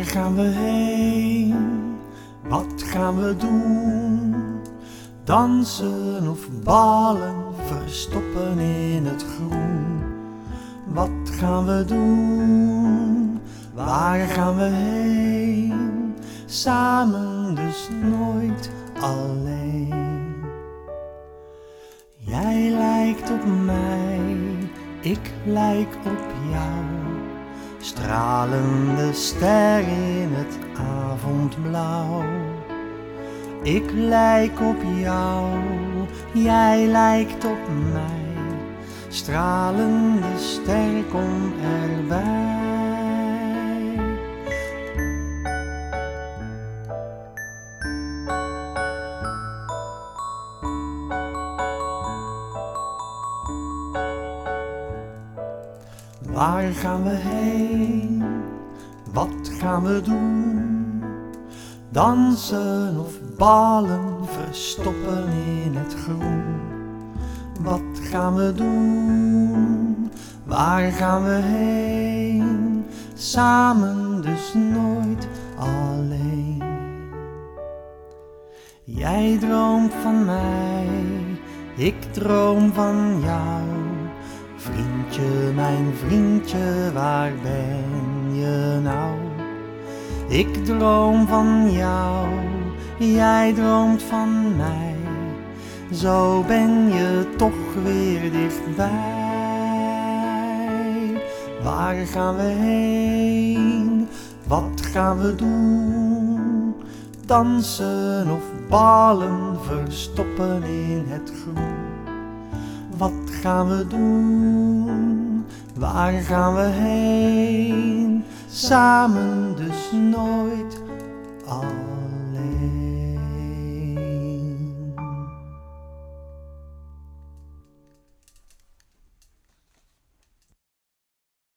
gaan we heen? Wat gaan we doen? Dansen of ballen, verstoppen in het groen. Wat gaan we doen? Waar gaan we heen? Samen dus nooit alleen. Jij lijkt op mij, ik lijk op jou. Stralende ster in het avondblauw. Ik lijk op jou, jij lijkt op mij. Stralende ster, kom erbij. Waar gaan we heen? Wat gaan we doen? Dansen of ballen, verstoppen in het groen. Wat gaan we doen? Waar gaan we heen? Samen dus nooit alleen. Jij droomt van mij, ik droom van jou. Vriendje, mijn vriendje, waar ben je nou? Ik droom van jou, jij droomt van mij. Zo ben je toch weer dichtbij. Waar gaan we heen? Wat gaan we doen? Dansen of ballen, verstoppen in het groen. Wat gaan we doen? Waar gaan we heen? Samen dus nooit